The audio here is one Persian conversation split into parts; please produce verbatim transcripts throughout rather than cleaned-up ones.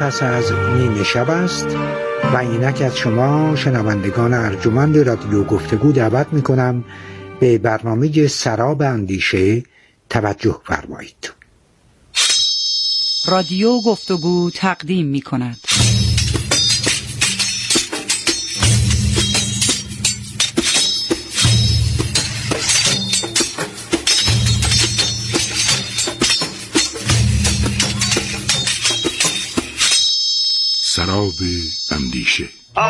پس از نیمه شب است و اینک از شما شنوندگان ارجمند رادیو گفتگو دعوت میکنم به برنامه سراب اندیشه توجه فرمایید. رادیو گفتگو تقدیم میکند سراب اندیشه.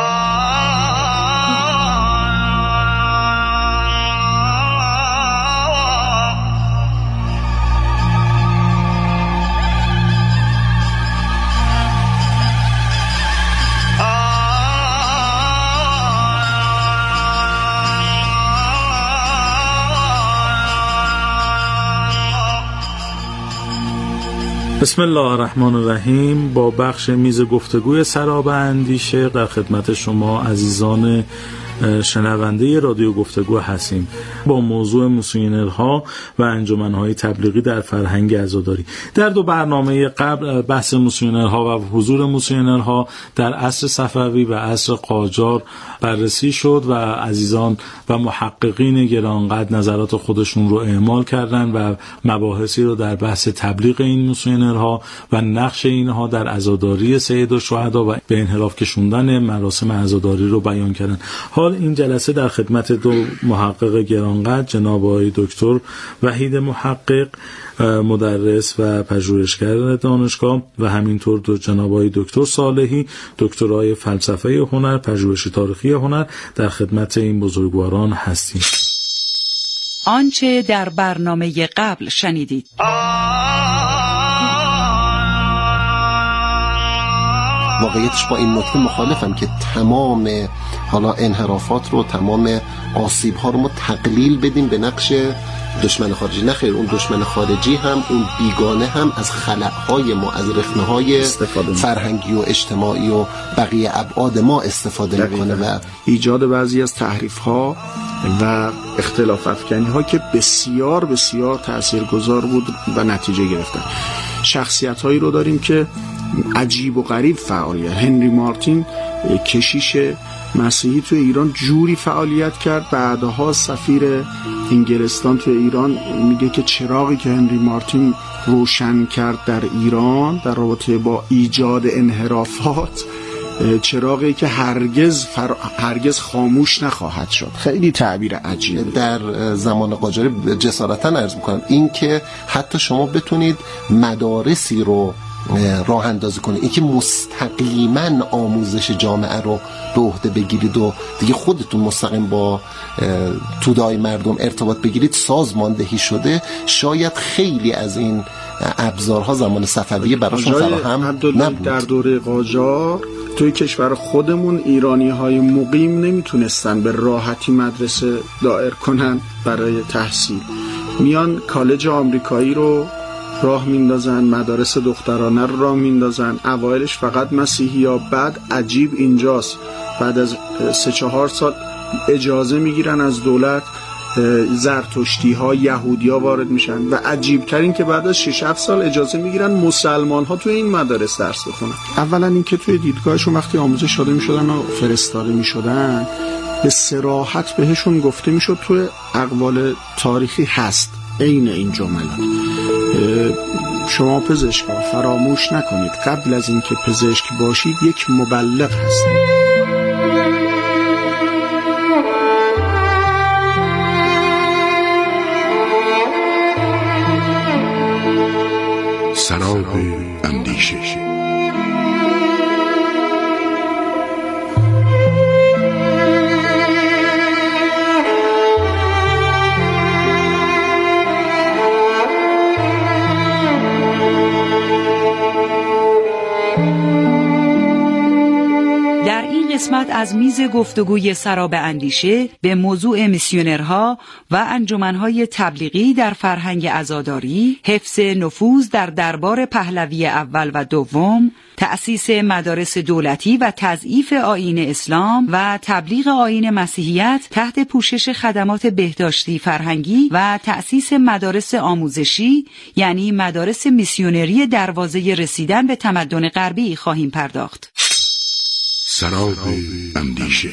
بسم الله الرحمن الرحیم. با بخش میز گفتگوی سراب اندیشه در خدمت شما عزیزان شنونده رادیو گفتگو هستیم با موضوع موسیونرها و انجمنهای تبلیغی در فرهنگ عزاداری. در دو برنامه قبل بحث موسیونرها و حضور موسیونرها در عصر صفوی و عصر قاجار بررسی شد و عزیزان و محققین گرانقدر نظرات خودشون رو اعمال کردن و مباحثی رو در بحث تبلیغ این موسیونرها و نقش اینها در عزاداری سید الشهدا و به انحراف کشوندن مراسم عزاداری رو بیان کردن. حال این جلسه در خدمت دو محقق گرانقدر جناب آقای دکتر وحید محقق مدرس و پژوهشگر دانشگاه و همینطور دو جناب آقای دکتر صالحی دکترای فلسفه هنر پژوهش تاریخی هنر در خدمت این بزرگواران هستیم. آنچه در برنامه قبل شنیدید واقعیتش با این نکته مخالفم که تمام حالا انحرافات رو تمام آسیب ها رو ما تقلیل بدیم به نقش دشمن خارجی. نه خیر، اون دشمن خارجی هم اون بیگانه هم از خلأهای ما از رخنه‌های فرهنگی و اجتماعی و بقیه ابعاد ما استفاده میکنه و ایجاد بعضی از تحریف ها و اختلاف افکنی ها که بسیار بسیار تاثیرگذار بود و نتیجه گرفتن. شخصیت هایی رو داریم که عجیب و غریب فعالیت. هنری مارتین کشیش مسیحی تو ایران جوری فعالیت کرد، بعدها سفیر انگلستان تو ایران میگه که چراغی که هنری مارتین روشن کرد در ایران در رابطه با ایجاد انحرافات چراغی که هرگز فر... هرگز خاموش نخواهد شد. خیلی تعبیر عجیبی. در زمان قاجاری جسارتا عرض میکنم این که حتی شما بتونید مدارسی رو راه اندازی کنید، این که مستقیما آموزش جامعه رو به عهده بگیرید و دیگه خودتون مستقیم با تودای مردم ارتباط بگیرید سازماندهی شده. شاید خیلی از این ابزارها زمان صفویه براشون فراهم نبود. در دوره قاجار توی کشور خودمون ایرانی های مقیم نمیتونستن به راحتی مدرسه دایر کنن برای تحصیل. میان کالج آمریکایی رو راه میندازن، مدارس دخترانه رو راه میندازن. اوایلش فقط مسیحی ها، بعد عجیب اینجاست بعد از سه چهار سال اجازه میگیرن از دولت، زرتشتی ها یهودی ها وارد میشن و عجیب ترین که بعد از شش هفت سال اجازه میگیرن مسلمان ها توی این مدارس درس بخونن. اولا این که توی دیدگاهشون وقتی آموزش داده میشدن و فرستاده میشدن به صراحت بهشون گفته میشد توی اقوال تاریخی هست عین این جملات. شما پزشکا فراموش نکنید قبل از اینکه پزشک باشید یک مبلغ هستید. سراب اندیشه. قسمت از میز گفتگوی سراب اندیشه به موضوع میسیونرها و انجمنهای تبلیغی در فرهنگ عزاداری، حفظ نفوذ در دربار پهلوی اول و دوم، تأسیس مدارس دولتی و تضعیف آیین اسلام و تبلیغ آیین مسیحیت تحت پوشش خدمات بهداشتی فرهنگی و تأسیس مدارس آموزشی یعنی مدارس میسیونری دروازه رسیدن به تمدن غربی خواهیم پرداخت. سراب اندیشه.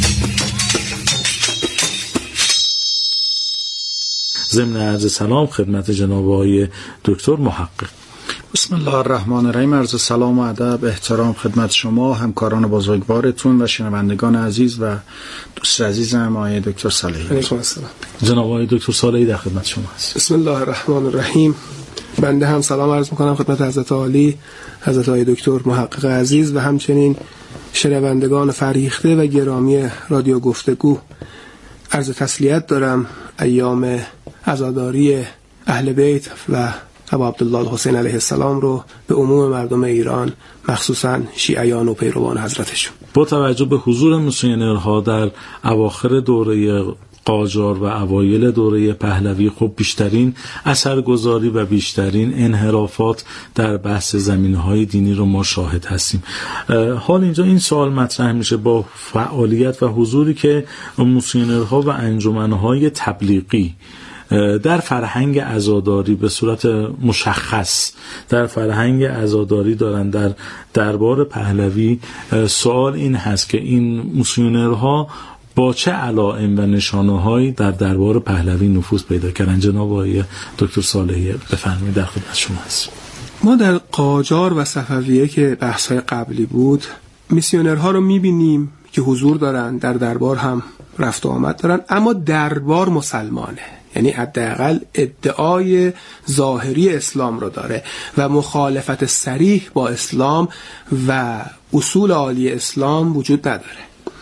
ضمن عرض سلام خدمت جناب آقای دکتر محقق. بسم الله الرحمن الرحیم. عرض سلام و ادب احترام خدمت شما همکاران بزرگوارتون و شنوندگان عزیز و دوست عزیزم آقای دکتر صالحی. علیکم السلام. جناب آقای دکتر صالحی در خدمت شما هست. بسم الله الرحمن الرحیم. بنده هم سلام عرض میکنم خدمت حضرت عالی، حضرت آقای دکتر محقق عزیز و همچنین شنوندگان فریخته و گرامی رادیو گفتگو. عرض تسلیت دارم ایام عزاداری اهل بیت و ابا عبدالله الحسین علیه السلام رو به عموم مردم ایران مخصوصا شیعیان و پیروان حضرتشون. با توجه به حضور میسیونرها در اواخر دوره قاجار و اوایل دوره پهلوی خب بیشترین اثرگذاری و بیشترین انحرافات در بحث زمینه‌های دینی رو ما شاهد هستیم. حال اینجا این سوال مطرح میشه با فعالیت و حضوری که میسیونرها و انجمنهای تبلیغی در فرهنگ عزاداری به صورت مشخص در فرهنگ عزاداری دارن در دربار پهلوی، سوال این هست که این میسیونرها با چه علائم و نشانه‌هایی در دربار پهلوی نفوذ پیدا کردن؟ جناب آقای دکتر صالحی بفرمایید، در خدمت شما هست. ما در قاجار و صفویه که بحث‌های قبلی بود میسیونرها رو می‌بینیم که حضور دارن، در دربار هم رفت و آمد دارن، اما دربار مسلمانه، یعنی حداقل ادعای ظاهری اسلام رو داره و مخالفت صریح با اسلام و اصول عالی اسلام وجود نداره.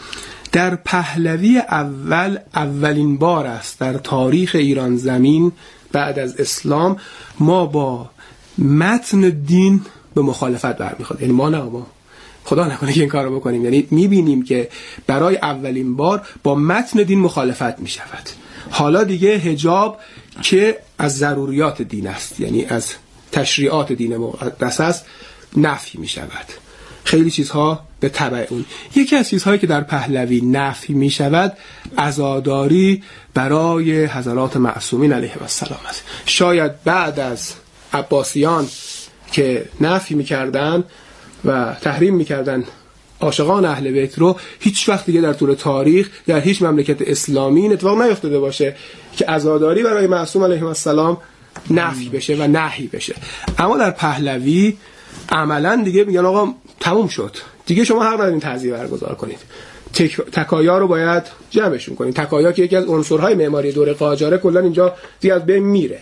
در پهلوی اول اولین بار است در تاریخ ایران زمین بعد از اسلام ما با متن دین به مخالفت برمیخورد. یعنی ما نه ما خدا نکنه که این کارو بکنیم، یعنی میبینیم که برای اولین بار با متن دین مخالفت میشود. حالا دیگه حجاب که از ضروریات دین است، یعنی از تشریعات دین مقدس است، نفی میشود. خیلی چیزها به تبع اون. یکی از چیزهایی که در پهلوی نفی می شود عزاداری برای حضرات معصومین علیهم السلام است. شاید بعد از عباسیان که نفی می کردن و تحریم می کردن عاشقان اهل بیت رو، هیچ وقت دیگه در طول تاریخ در هیچ مملکت اسلامی این اتفاق نیفتاده باشه که عزاداری برای معصوم علیهم السلام نفی بشه و نهی بشه. اما در پهلوی عملا دیگه میگن آقا تموم شد دیگه، شما حق ندارین تعزیه برگزار کنید، تک... تکایا رو باید جمعشون کنید. تکایا که یکی از عنصرهای معماری دوره قاجاره کلا اینجا دیگه از بین میره.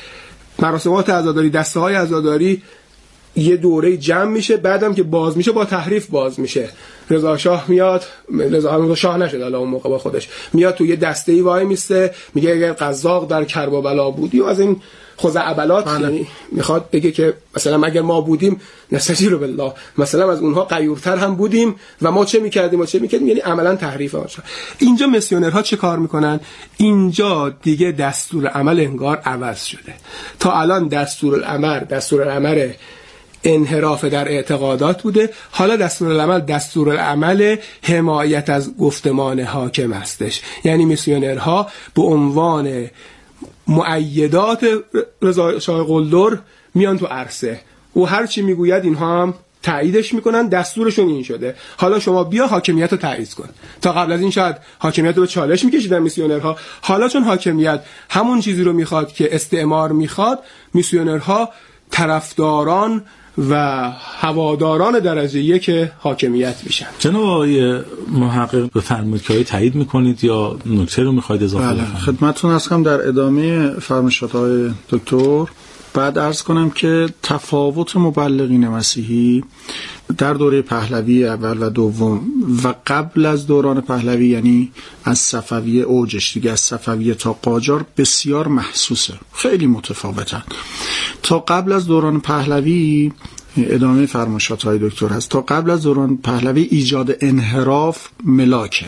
مراسمات عزاداری، دسته های عزاداری یه دوره جمع میشه، بعدم که باز میشه با تحریف باز میشه. رضا شاه میاد، رضا شاه نشد حالا اون موقع با خودش میاد تو یه دسته‌ای وای میسته، میگه اگر قزاق در کربلا بودی و از این خزعبلات، یعنی میخواد بگه که مثلا اگر ما بودیم نستجیر بالله، مثلا از اونها غیورتر هم بودیم و ما چه میکردیم و چه میکردیم، یعنی عملا تحریف آنجا. اینجا میسیونرها چه کار میکنن؟ اینجا دیگه دستور عمل انگار عوض شده. تا الان دستور الامر دستور الامر انحراف در اعتقادات بوده، حالا دستور العمل دستور العمل حمایت از گفتمان حاکم هستش. یعنی میسیونرها به عنوان مؤیدات رضا شاه قلدر میان تو عرصه و هر چی میگوید اینها هم تاییدش میکنن، دستورشون این شده. حالا شما بیا حاکمیت رو تایید کن. تا قبل از این شاید حاکمیت رو به چالش میکشیدن میسیونرها، حالا چون حاکمیت همون چیزی رو میخواد که استعمار میخواد، میسیونرها طرفداران و هواداران درجه یک حاکمیت میشن. جناب آقای محقق بفرمایید که تایید میکنید یا نکته رو میخواید اضافه بله. بفرمایید. خدمتتون هستم در ادامه فرمایشات های دکتر. بعد عرض کنم که تفاوت مبلغین مسیحی در دوره پهلوی اول و دوم و قبل از دوران پهلوی، یعنی از صفویه اوجش دیگه، از صفویه تا قاجار بسیار محسوسه، خیلی متفاوتن. تا قبل از دوران پهلوی ادامه فرمایشات های دکتر هست. تا قبل از دوران پهلوی ایجاد انحراف ملاکه.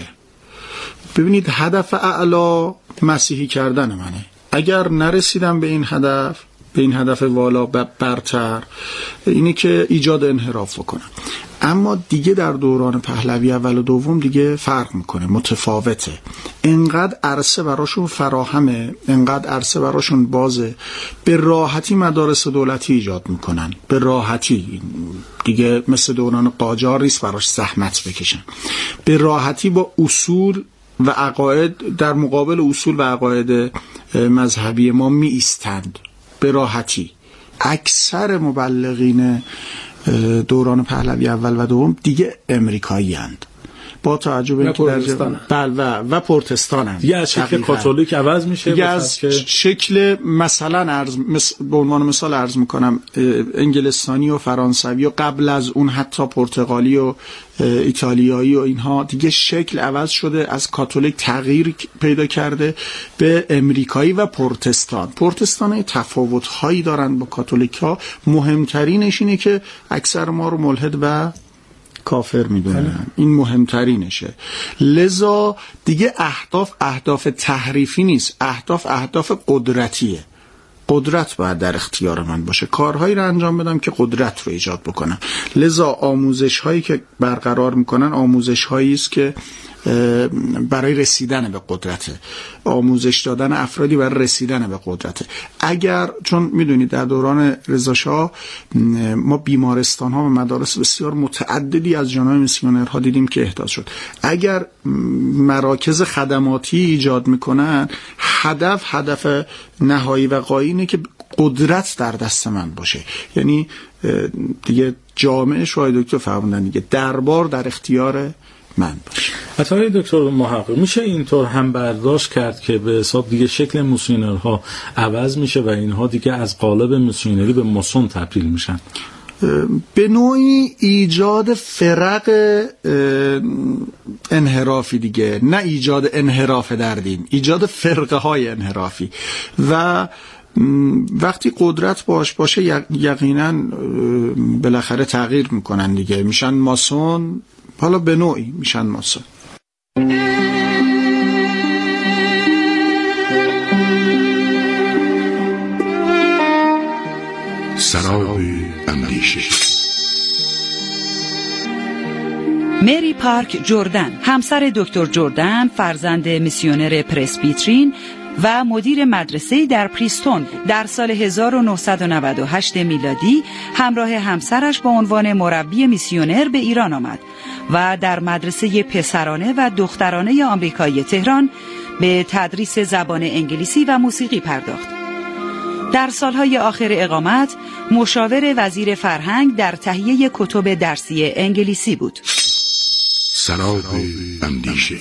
ببینید هدف اعلا مسیحی کردن منه. اگر نرسیدم به این هدف، به این هدف والا برتر، اینه که ایجاد انحراف بکنم. اما دیگه در دوران پهلوی اول و دوم دیگه فرق میکنه، متفاوته. انقدر عرصه براشون فراهمه، انقدر عرصه براشون بازه، به راحتی مدارس دولتی ایجاد میکنن، به راحتی. دیگه مثل دوران قاجار نیست براش زحمت بکشن، به راحتی با اصول و عقاید در مقابل اصول و عقاید مذهبی ما می ایستند به راحتی. اکثر مبلغین دوران پهلوی اول و دوم دیگه امریکایی هستند، با توجه به اینکه در بل و و پروتستانند. دیگه از شکل کاتولیک عوض میشه، دیگه از شکل مثلا عرض مس... به عنوان مثال عرض میکنم انگلستانی و فرانسوی و قبل از اون حتی پرتغالی و ایتالیایی و اینها دیگه شکل عوض شده، از کاتولیک تغییر پیدا کرده به امریکایی و پروتستان. پروتستان تفاوت هایی دارن با کاتولیک ها، مهمترینش اینه که اکثر ما رو ملحد و کافر میدونن، این مهمترینشه. لذا دیگه اهداف اهداف تحریفی نیست، اهداف اهداف قدرتیه. قدرت باید در اختیار من باشه، کارهایی رو انجام بدم که قدرت رو ایجاد بکنم. لذا آموزش هایی که برقرار میکنن آموزش هایی است که برای رسیدن به قدرته، آموزش دادن افرادی برای رسیدن به قدرته. اگر چون میدونید در دوران رضاشاه ما بیمارستان ها و مدارس بسیار متعددی از جانب میسیونرها دیدیم که احداث شد. اگر مراکز خدماتی ایجاد میکنن، هدف هدف نهایی و غایی اینه که قدرت در دست من باشه. یعنی دیگه جامعه شاید دکتر فرمودن دیگه دربار در اختیار من باشه. حتی دکتر محقق میشه اینطور هم برداشت کرد که به حساب دیگه شکل میسیونرها عوض میشه و اینها دیگه از قالب میسیونری به ماسون تبدیل میشن؟ به نوعی ایجاد فرق انحرافی دیگه، نه ایجاد انحراف در دین، ایجاد فرقه های انحرافی. و وقتی قدرت باش باشه یقینا بالاخره تغییر میکنن دیگه، میشن ماسون. حالا به نوعی میشن ماسون. سراب اندیشه. مری پارک جردن، همسر دکتر جردن، فرزند میسیونر پرسبیترین و مدیر مدرسه در پریستون بود. در سال هزار و نهصد و نود و هشت میلادی همراه همسرش با عنوان مربی میسیونر به ایران آمد و در مدرسه پسرانه و دخترانه آمریکایی تهران به تدریس زبان انگلیسی و موسیقی پرداخت. در سالهای آخر اقامت مشاور وزیر فرهنگ در تهیه کتب درسی انگلیسی بود. سراب اندیشه.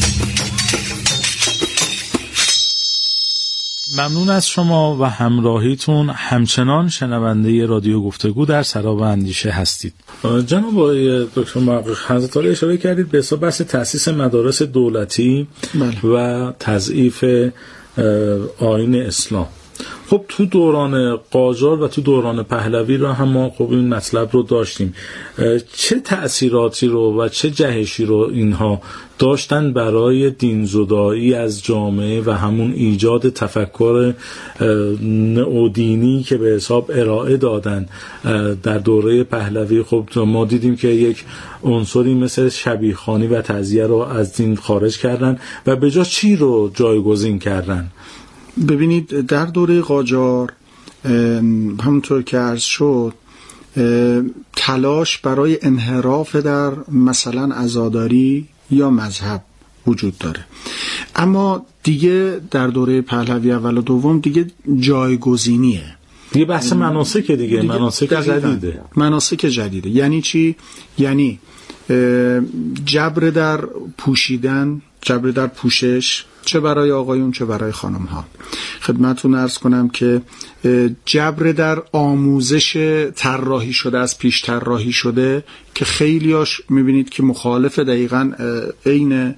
ممنون از شما و همراهیتون. همچنان شنونده رادیو گفتگو در سراب اندیشه هستید. جناب آقای دکتر محقق، حضرت عالی اشاره کردید به حساب بحث تأسیس مدارس دولتی بله. و تضعیف آیین اسلام. خب تو دوران قاجار و تو دوران پهلوی رو هم ما خب این مطلب رو داشتیم. چه تأثیراتی رو و چه جهشی رو اینها داشتن برای دینزدایی از جامعه و همون ایجاد تفکر نئودینی که به حساب ارائه دادن در دوره پهلوی؟ خب ما دیدیم که یک عنصری مثل شبیخوانی و تعزیه رو از دین خارج کردن و به جا چی رو جایگزین کردن؟ ببینید در دوره قاجار همونطور که عرض شد تلاش برای انحراف در مثلا عزاداری یا مذهب وجود داره، اما دیگه در دوره پهلوی اول و دوم دیگه جایگزینیه، دیگه بحث مناسک دیگه, دیگه مناسک جدیده. مناسک جدیده یعنی چی؟ یعنی جبر در پوشیدن، جبر در پوشش، چه برای آقایون چه برای خانم ها. خدمتتون عرض کنم که جبر در آموزش طراحی شده از پیش طراحی شده که خیلیاش میبینید که مخالف دقیقاً عین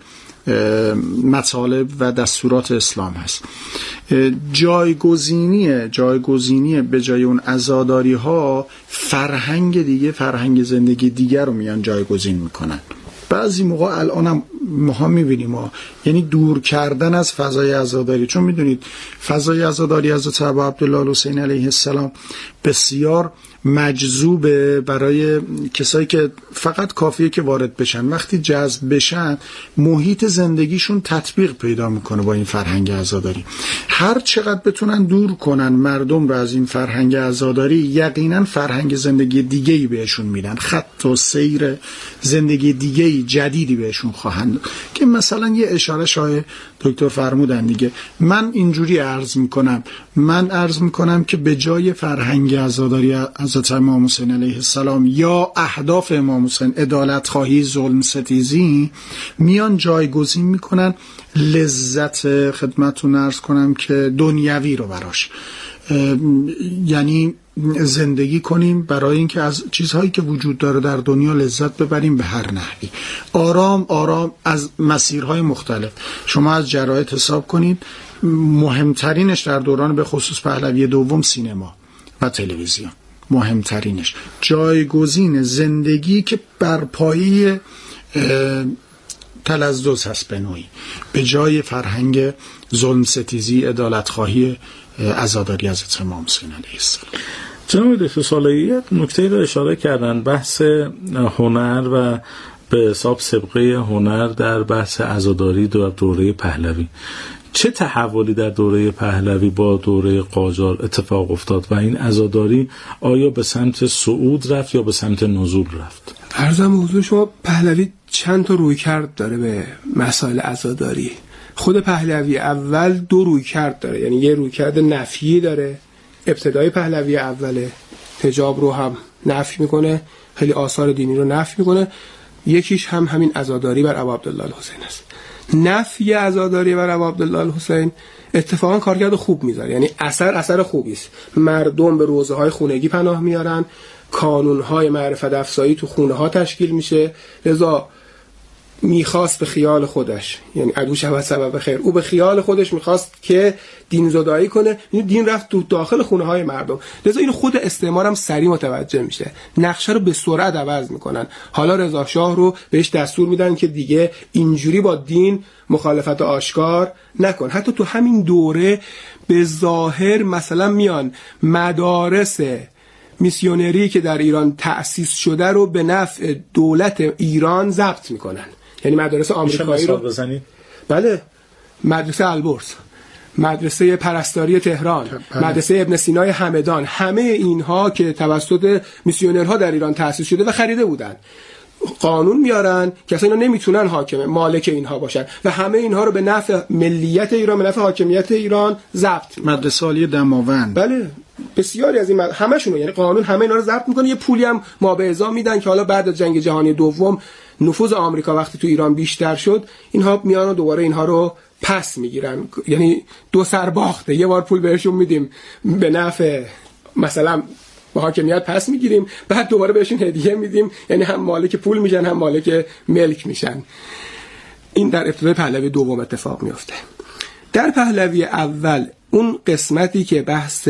مطالب و دستورات اسلام هست. جایگزینی جایگزینی به جای اون عزاداری ها فرهنگ دیگه، فرهنگ زندگی دیگر رو میان جایگزین میکنن. بعضی موقع الان هم ما میبینیم ما یعنی دور کردن از فضای عزاداری، چون میدونید فضای عزاداری حضرت ابا عبدالله الحسین علیه السلام بسیار مجذوبه برای کسایی که فقط کافیه که وارد بشن. وقتی جذب بشن محیط زندگیشون تطبیق پیدا میکنه با این فرهنگ عزاداری. هر چقدر بتونن دور کنن مردم رو از این فرهنگ عزاداری، یقینا فرهنگ زندگی دیگه‌ای بهشون میدن، خط و سیر زندگی دیگه‌ای جدیدی بهشون خواهند که مثلا یه اشاره شای دکتر فرمودن دیگه. من اینجوری عرض میکنم من عرض میکنم که به جای فرهنگ عزاداری حضرت امام حسین علیه السلام یا اهداف امام حسین، عدالت خواهی، ظلم ستیزی، میان جایگزین میکنن لذت، خدمتتون عرض کنم که دنیوی رو براش، یعنی زندگی کنیم برای اینکه از چیزهایی که وجود داره در دنیا لذت ببریم به هر نحوی، آرام آرام از مسیرهای مختلف. شما از جراید حساب کنید، مهمترینش در دوران به خصوص پهلوی دوم سینما و تلویزیون، مهمترینش جایگزین زندگی که بر پایه تلذذ هست به نوعی، به جای فرهنگ ظلم ستیزی، عدالت خواهی، عزاداری حضرت امام حسین علیه السلام. جناب دکتر صالحی نکته رو اشاره کردن، بحث هنر و به حساب سابقه هنر در بحث عزاداری در دوره پهلوی. چه تحولی در دوره پهلوی با دوره قاجار اتفاق افتاد و این عزاداری آیا به سمت صعود رفت یا به سمت نزول رفت؟ عرضم حضور شما، پهلوی چند تا رویکرد داره به مسائل عزاداری. خود پهلوی اول دو رویکرد داره، یعنی یه رویکرد نفیی داره، ابتدای پهلوی اوله، حجاب رو هم نفی میکنه، خیلی آثار دینی رو نفی میکنه. یکیش هم همین عزاداری بر ابا عبدالله الحسین است. نفی عزاداری بر ابا عبدالله الحسین اتفاقا کارکرد خوب میذاره، یعنی اثر اثر خوبی است. مردم به روزه های خونگی پناه میارن، کانون های معرفت افزایی تو خونه ها تشکیل میشه. لذا میخواست به خیال خودش، یعنی عدو شود سبب خیر، او به خیال خودش میخواست که دین زدایی کنه، دین رفت تو داخل خونه های مردم. لذا این خود استعمار هم سریع متوجه میشه، نقشه رو به سرعت عوض میکنن. حالا رضا شاه رو بهش دستور میدن که دیگه اینجوری با دین مخالفت آشکار نکن. حتی تو همین دوره به ظاهر مثلا میان مدارس میسیونری که در ایران تأسیس شده رو به نفع دولت ایران ضبط میکنن، یعنی مدارس آمریکایی رو بزنید. بله، مدرسه البرز، مدرسه پرستاری تهران، بله. مدرسه ابن سینای همدان، همه اینها که توسط میسیونرها در ایران تأسیس شده و خریده بودن، قانون میارن که اصلا اینا نمیتونن حاکم مالک اینها باشن و همه اینها رو به نفع ملیت ایران، به نفع حاکمیت ایران ضبط. مدرسه عالی دماوند، بله، بسیاری از این مد... همشون، یعنی قانون همه اینا رو ضبط میکنه. یه پولی هم ما به ازا میدن که حالا بعد از جنگ جهانی دوم نفوذ آمریکا وقتی تو ایران بیشتر شد، اینها میان و دوباره اینها رو پس میگیرن، یعنی دو سر باخته. یه بار پول بهشون میدیم به نفع مثلا با حاکمیت پس میگیریم، بعد دوباره بهشون هدیه میدیم، یعنی هم مالک پول میشن هم مالک ملک میشن. این در ابتدای پهلوی دوم اتفاق میفته. در پهلوی اول اون قسمتی که بحث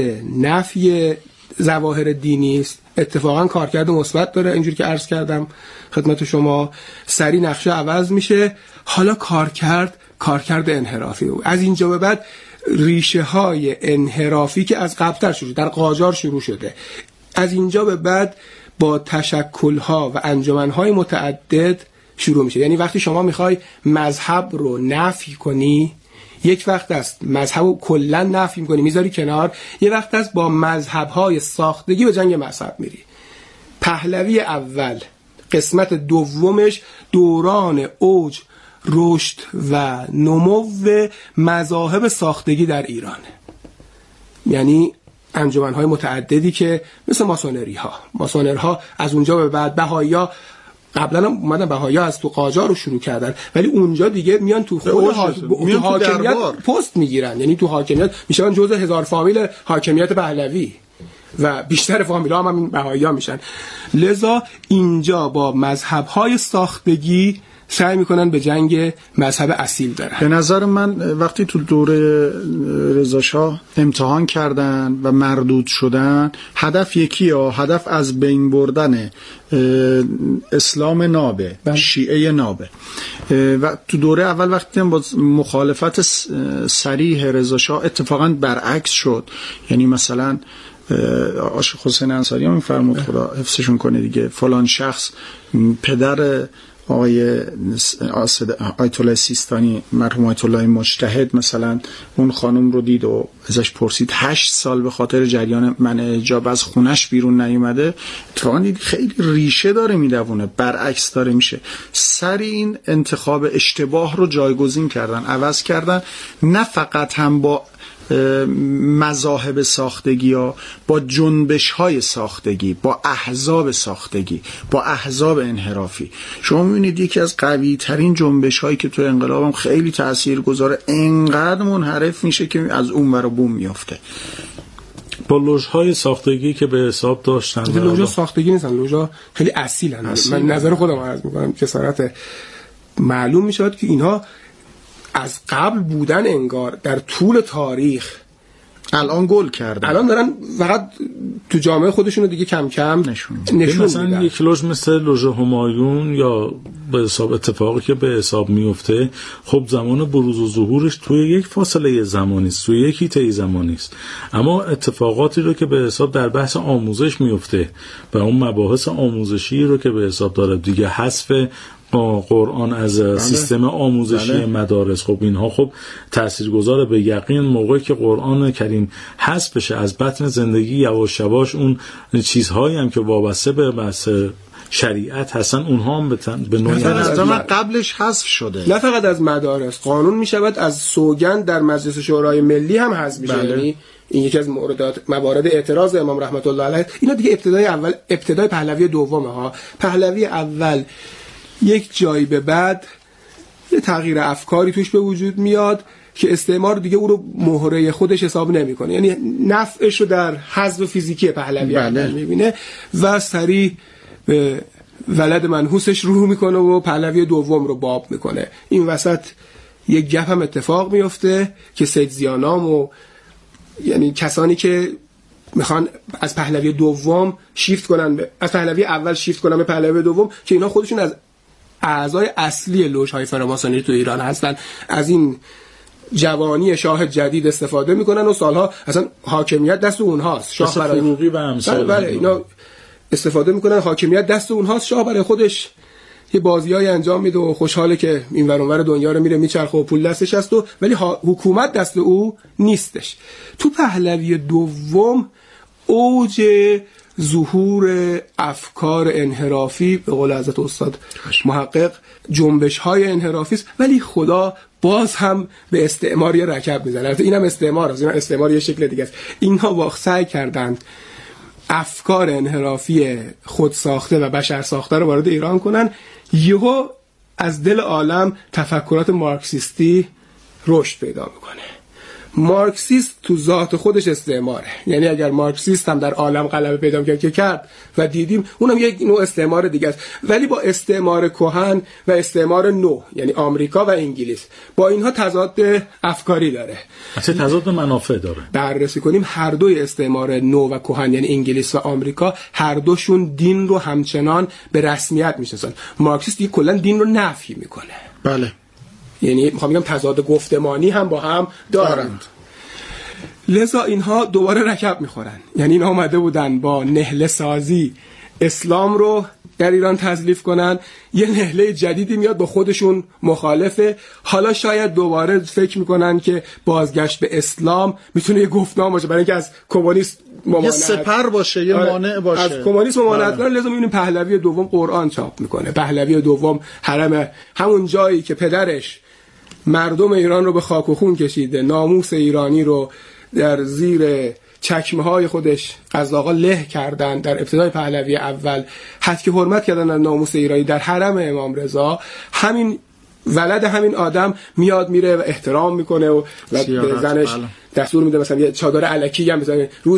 نفی ظواهر دینی است اتفاقا کارکرد مثبت داره. اینجوری که عرض کردم خدمت شما، سری نقشه عوض میشه. حالا کارکرد کارکرد انحرافی بود. از اینجا به بعد ریشه های انحرافی که از قبلتر شروع در قاجار شروع شده، از اینجا به بعد با تشکل ها و انجمن های متعدد شروع میشه. یعنی وقتی شما میخوای مذهب رو نفی کنی، یک وقت است مذهب رو کلا نفی میکنی میذاری کنار، یه وقت است با مذهب های ساختگی به جنگ مذهب میری. پهلوی اول قسمت دومش دوران اوج رشد و نمو مذاهب ساختگی در ایرانه، یعنی انجمن‌های متعددی که مثل ماسونری ها ماسونرها از اونجا به بعد، بهائی‌ها قبلا هم اومدن، بهائی‌ها از تو قاجار رو شروع کردن، ولی اونجا دیگه میان تو خود ها... تو حاکمیت پست میگیرن، یعنی تو حاکمیت میشن جزء هزار فامیل حاکمیت پهلوی. و بیشتر فامیلا هم, هم این بهایی‌ها میشن. لذا اینجا با مذهب‌های ساختگی سعی میکنن به جنگ مذهب اصیل برن. به نظر من وقتی تو دوره رضا شاه امتحان کردن و مردود شدن، هدف یکیه، هدف از بین بردن اسلام نابه، شیعه نابه. و تو دوره اول وقتی هم با مخالفت صریح رضا شاه اتفاقا برعکس شد. یعنی مثلا عاشق حسین انصاری هم فرمود خدا حفظشون کنه دیگه، فلان شخص پدر آقای آیت الله سیستانی مرحوم آیت الله مجتهد مثلا اون خانم رو دید و ازش پرسید هشت سال به خاطر جریان منع حجاب از خونش بیرون نیومده. اتفاقا دید خیلی ریشه داره میدونه، برعکس داره میشه. سر این انتخاب اشتباه رو جایگزین کردن، عوض کردن، نه فقط هم با مذاهب ساختگی ها، با جنبش های ساختگی، با احزاب ساختگی، با احزاب انحرافی. شما میبینید یکی از قوی ترین جنبش هایی که تو انقلاب هم خیلی تأثیر گذاره انقدر منحرف میشه که از اون ور بوم میافته. با لوژهای ساختگی که به حساب داشتن، لوژها ساختگی نیستن، لوژها خیلی اصیلن. اصیل. من نظر خودم عرض میکنم، جسارت معلوم میشود که اینها از قبل بودن انگار در طول تاریخ، الان گل کردن، الان دارن فقط تو جامعه خودشون رو دیگه کم کم نشون نشون مثلا میدن. یک لوژ مثل لوژ همایون یا به حساب اتفاقی که به حساب میفته، خب زمان بروز و ظهورش توی یک فاصله زمانی است، توی یک هیته زمانی است، اما اتفاقاتی رو که به حساب در بحث آموزش میفته و اون مباحث آموزشی رو که به حساب داره دیگه، حذف قرآن از بله. سیستم آموزشی بله. مدارس، خب اینها خب تاثیرگذاره به یقین. موقعی که قرآن کریم حذف بشه از بطن زندگی، یواش یواش اون چیزهایی هم که وابسته به بحث شریعت هستن اونها هم به نوعی قبلش حذف شده. نه فقط از مدارس، قانون میشود از سوگند در مجلس شورای ملی هم حذف میشه. بله. یعنی این یکی از موردات موارد اعتراض امام رحمت الله علیه. اینا دیگه ابتدای اول، ابتدای پهلوی دومه ها. پهلوی اول یک جایی به بعد یه تغییر افکاری توش به وجود میاد که استعمار دیگه او رو مهره خودش حساب نمیکنه، یعنی نفعش رو در حذف فیزیکی پهلوی اول میبینه و سریع به ولد منحوسش رو میکنه و پهلوی دوم رو باب میکنه. این وسط یک گپ هم اتفاق میفته که سید زیانام و یعنی کسانی که میخوان از پهلوی دوم شیفت کنن به از پهلوی اول شیفت کنن به پهلوی دوم، که اینا خودشون از اعضای اصلی لوژهای فراماسونی تو ایران هستن، از این جوانی شاه جدید استفاده میکنن و سالها اصلا حاکمیت دست اونهاست. شاه برای فروغی و امثال بله اینا استفاده میکنن، حاکمیت دست اونهاست. شاه برای خودش یه بازیای انجام میده و خوشحاله که این ور اون ور دنیا رو میره میچرخه و پول دستش هست، و ولی حکومت دست او نیستش. تو پهلوی دوم اوج ظهور افکار انحرافی به قول حضرت استاد محقق جنبش های انحرافی است، ولی خدا باز هم به استعمار یه رکب میزنه. البته اینم استعمار است، اینم استعمار یه شکل دیگه است. اینها واقعا سعی کردند افکار انحرافی خود ساخته و بشر ساخته رو وارد ایران کنن. یهو از دل عالم تفکرات مارکسیستی رشد پیدا میکنه. مارکسیست تو ذات خودش استعماره، یعنی اگر مارکسیست هم در عالم غلبه پیدا کرد که کرد و دیدیم، اونم یک نوع استعمار دیگه است، ولی با استعمار کهن و استعمار نو، یعنی آمریکا و انگلیس، با اینها تضاد افکاری داره، اصلا تضاد منافع داره. بررسی کنیم هر دوی استعمار نو و کهن یعنی انگلیس و آمریکا، هر دوشون دین رو همچنان به رسمیت میشناسن. مارکسیست دیگه کلا دین رو نفی میکنه. بله، یعنی میخوام بگم تضاد گفتمانی هم با هم دارند. لذا اینها دوباره رکب میخورن، یعنی اینا اومده بودن با نهله سازی اسلام رو در ایران تزلیف کنن، یه نهله جدیدی میاد با خودشون مخالفه. حالا شاید دوباره فکر میکنن که بازگشت به اسلام میتونه یه گفتنام باشه برای اینکه از کمونیست یه سپر باشه، یه مانع باشه، از کمونیسم ممانعت کنن. لازم میبینیم پهلوی دوم قرآن چاپ میکنه. پهلوی دوم حرم همون جایی که پدرش مردم ایران رو به خاک و خون کشیده، ناموس ایرانی رو در زیر چکمه های خودش از آقا له کردن در ابتدای پهلوی اول، حد که حرمت کردن از ناموس ایرانی در حرم امام رضا، همین ولد همین آدم میاد میره و احترام میکنه و, و به زنش بله. دستور میده مثلا یه چادر الکی هم بزنه، روزی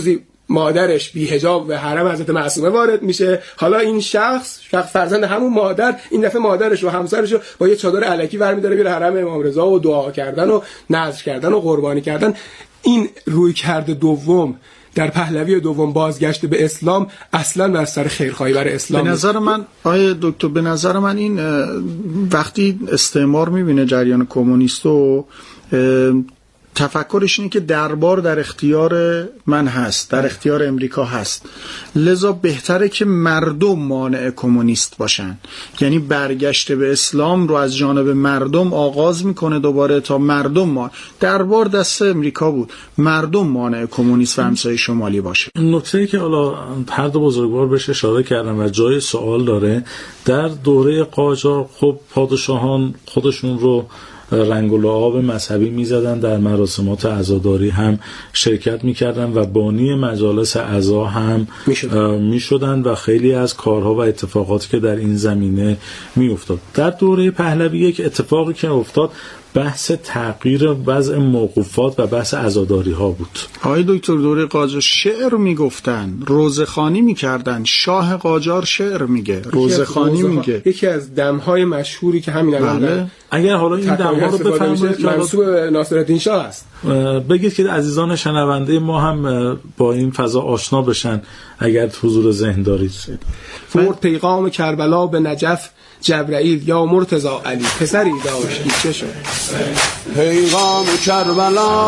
مادرش بی حجاب به حرم حضرت معصومه وارد میشه. حالا این شخص شخص فرزند همون مادر این دفعه مادرش و همسرش رو با یه چادر الکی برمی‌داره میره حرم امام رضا و دعا کردن و نذر کردن و قربانی کردن. این رویکرد دوم در پهلوی دوم بازگشت به اسلام اصلا بر سر خیرخواهی برای اسلام. به نظر من آیه دکتر به نظر من این وقتی استعمار میبینه جریان کمونیستو تفکرش اینه که دربار در اختیار من هست، در اختیار امریکا هست، لذا بهتره که مردم مانع کمونیست باشن. یعنی برگشت به اسلام رو از جانب مردم آغاز میکنه دوباره تا مردم ما دربار دست امریکا بود، مردم مانع کمونیست و همسایه شمالی باشه. نکته‌ای که حالا هر دو بزرگوار بهش اشاره کردن و جای سوال داره، در دوره قاجار خب پادشاهان خودشون رو رنگ و لعاب مذهبی میزدن، در مراسمات عزاداری هم شرکت میکردن و بانی مجالس عزا هم میشدن و خیلی از کارها و اتفاقاتی که در این زمینه میافتاد. در دوره پهلوی یک اتفاقی که افتاد بحث تغییر وضع موقوفات و بحث عزاداری ها بود. آقای دکتر دوره قاجار شعر میگفتن، روزخوانی میکردن، شاه قاجار شعر میگه، روزخوانی میگه. یکی از دمهای مشهوری که همین الان اگر حالا این دمها رو بفرمایید که منسوب به ناصرالدین شاه است، بگید که عزیزان شنونده ما هم با این فضا آشنا بشن اگر حضور ذهن دارید. فرد پیغام کربلا به نجف جبرائیل یا مرتضی علی پسری داشتی چه شد؟ پیغام کربلا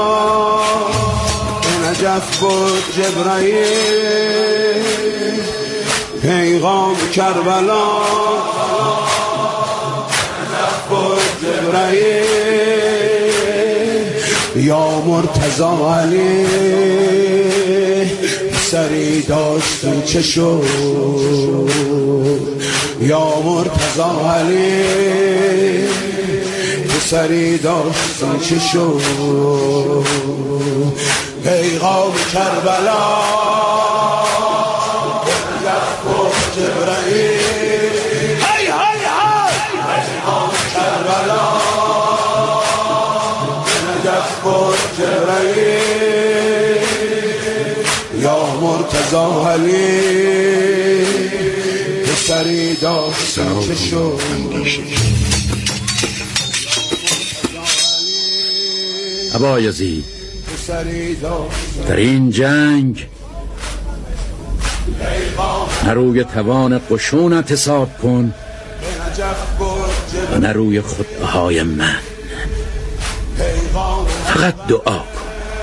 به نجف بود جبرائیل، پیغام کربلا یا مرتضی علی سری داشتن چه شد؟ یا مرتضی علی سری داشتن چه شد؟ پیغام کربلا جبرائیل هی هی هی پیغام کربلا نجف بود جبرائیل یا مرتضی علی پسری داشتن چه شد؟ ابا یزید در این جنگ نه روی توان قشونت حساب کن و نه روی خطبه‌های من، فقط دعا کن.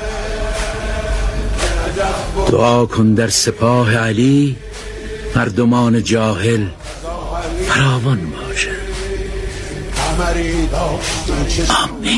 دعا کن در سپاه علی مردمان جاهل فراوان باشند. آمین.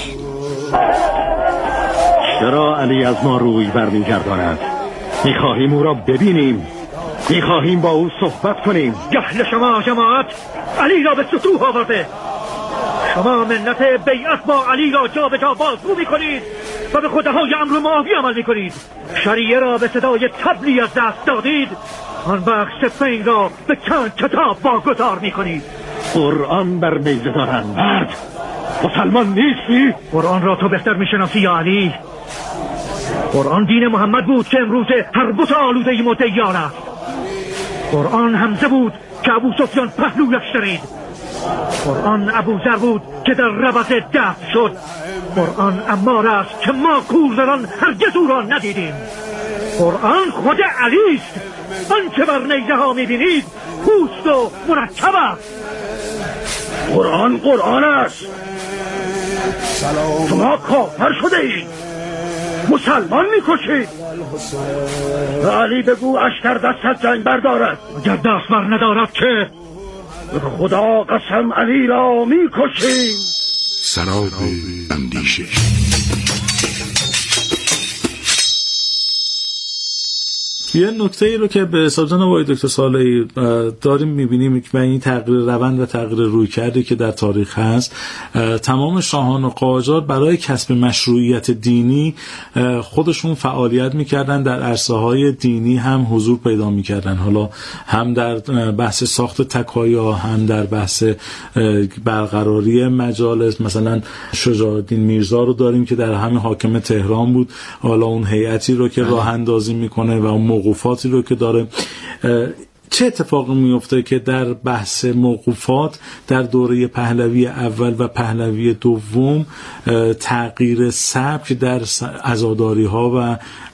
چرا علی از ما روی برمیگرداند؟ میخواهیم او را ببینیم، میخواهیم با او صحبت کنیم. جهل شما جماعت علی را به سطوح آورده. شما منت بیعت با علی را جا به جا بازگو میکنید و به خداهای امر معاوی عمل میکنید. شریعه را به صدای طبلی از دست دادید، آن وقت صفین را به چند کتاب واگذار میکنید. قرآن بر نیزه دارند. مرد مسلمان نیستی؟ قرآن را تو بهتر میشناسی یا علی؟ قرآن دین محمد بود که امروز هر بت آلوده مدعیان است. قرآن حمزه بود که ابو سفیان پهلویش درید. قرآن ابو ذر بود که در ربض دفع شد. قرآن عمار است که ما کوردران هرگز او را ندیدیم. قرآن خود علی است. آنچه بر نیزه ها میبینید پوست و مرکب است. قرآن قرآن است. شما کافر شده اید، مسلمان میکشید. علی بگو اشتر دست از جنگ بردارد. اگر دست بر ندارد که به خدا قسم علی را میکشیم. سراب اندیشه. یه نکته ای رو که به حساب جناب آقای دکتر صالحی داریم میبینیم که این تغییر روند و تغییر رویکردی که در تاریخ هست، تمام شاهان و قاجار برای کسب مشروعیت دینی خودشون فعالیت میکردن، در عرصه های دینی هم حضور پیدا میکردن، حالا هم در بحث ساخت تکایا، هم در بحث برقراری مجالس. مثلا شجاع الدین میرزا رو داریم که در همین حاکم تهران بود، حالا اون هیئتی رو که راه اندازی میکنه و اون موقوفاتی رو که داره. چه اتفاقی میفته که در بحث موقوفات در دوره پهلوی اول و پهلوی دوم تغییر سبک در عزاداری ها و